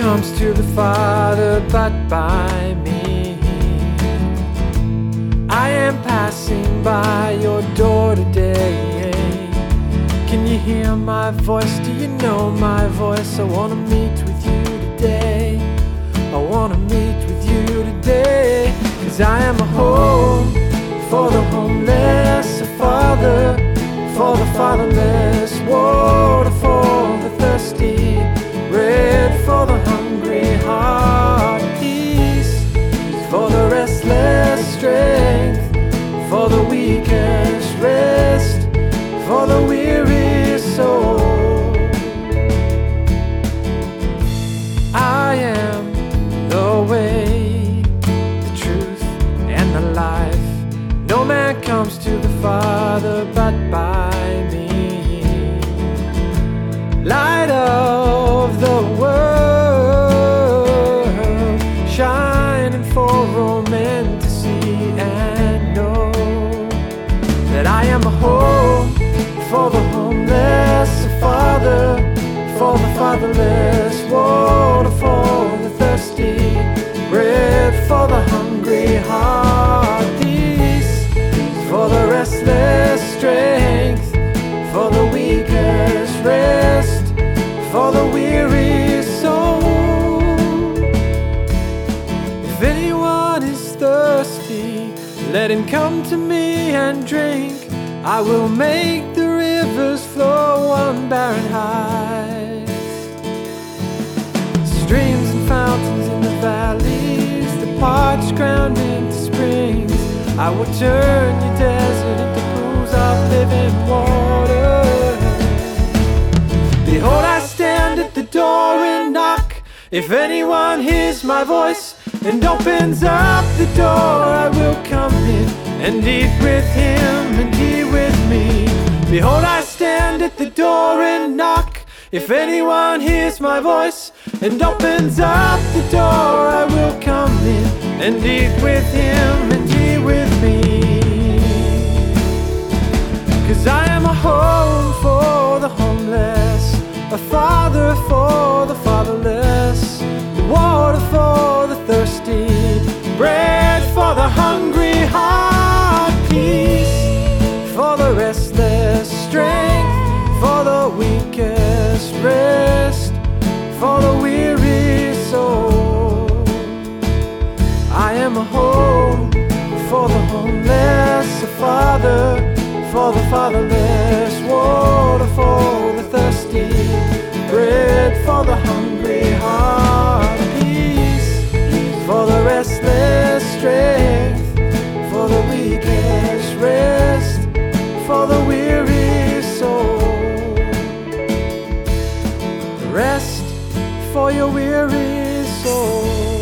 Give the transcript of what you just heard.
comes to the Father but by me. I am passing by your door today. Can you hear my voice? Do you know my voice? I want to meet with you today. I want to meet with you today. 'Cause I am a home for the homeless, a father for the fatherless, water for the thirsty, bread for the hungry heart, peace for the restless, strength for the weakest, rest for the weary soul. I am the way, the truth, and the life. No man comes to the Father but by me. Light of the world, shining for all men to see and know that I am a home for the homeless, a father for the fatherless, water for the thirsty, bread for the hungry heart, peace for the restless, strength for the weakest, rest for the weary soul. If anyone is thirsty, let him come to me and drink. I will make the rivers flow on barren heights, streams and fountains in the valleys, the parched ground into springs. I will turn your desert into pools of living water. Behold, I stand at the door and knock. If anyone hears my voice and opens up the door, I will come in and eat with him and he with me. Behold, I stand at the door and knock. If anyone hears my voice and opens up the door, I will come in and eat with him and he with me. 'Cause I am a home for the homeless, a father for the fatherless, water for the thirsty, bread for the hungry heart, peace for the restless, strength for the weakest, rest for the weary soul. I am a home for the homeless, a father for the fatherless, water for the thirsty, bread for the hungry heart, peace for the restless, strength for the weakest, rest for the weary soul. Rest for your weary soul.